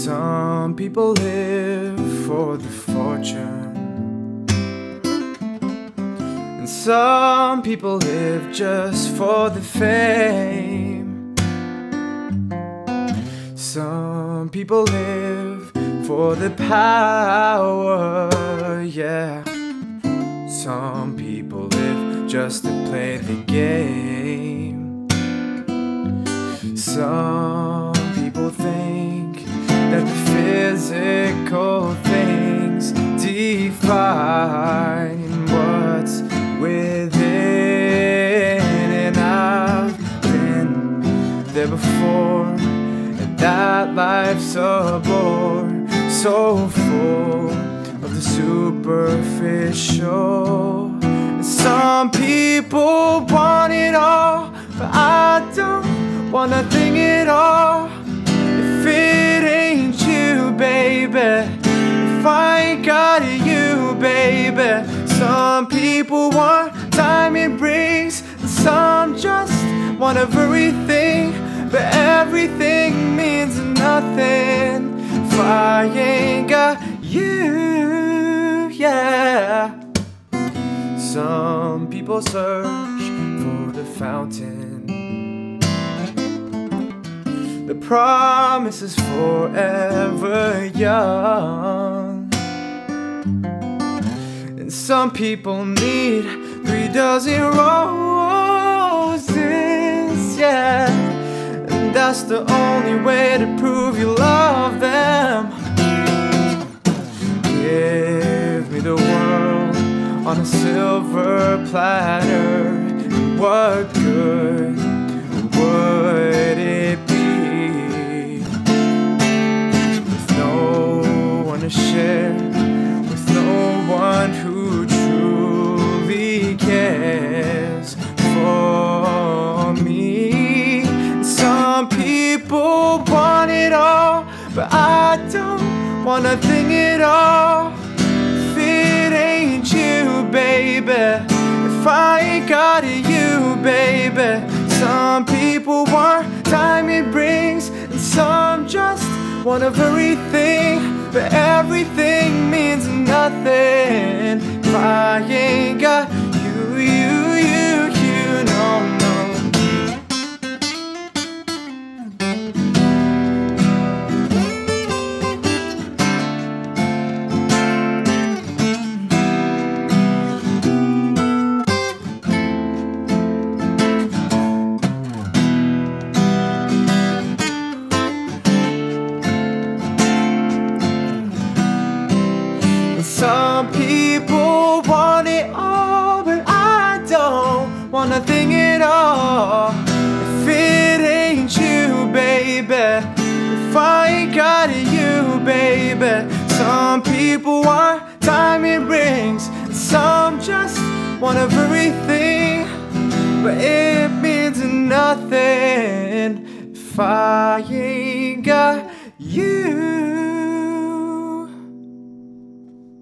Some people live for the fortune, and some people live just for the fame. Some people live for the power, yeah. Some people live just to play the game. Some people think that the physical things define what's within. And I've been there before, and that life's a bore, so full of the superficial. And some people want it all, but I don't want nothing at all. If it ain't you, baby, if I ain't got you, baby. Some people want diamond rings, and some just want everything, but everything means nothing if I ain't got you, yeah. Some people search for the fountain, the promise is forever young. And some people need 3 dozen roses, yeah. And that's the only way to prove you love them. Give me the world on a silver platter, what good would it be? To share with no one who truly cares for me. Some people want it all, but I don't want nothing at all. If it ain't you, baby, if I ain't got you, baby. Some people want diamond rings, and some just want everything, but everything means nothing if I ain't got you, no, no. Some people want it all, but I don't want nothing at all. If it ain't you, baby, if I ain't got you, baby. Some people want diamond rings, and some just want everything, but it means nothing if I ain't got you.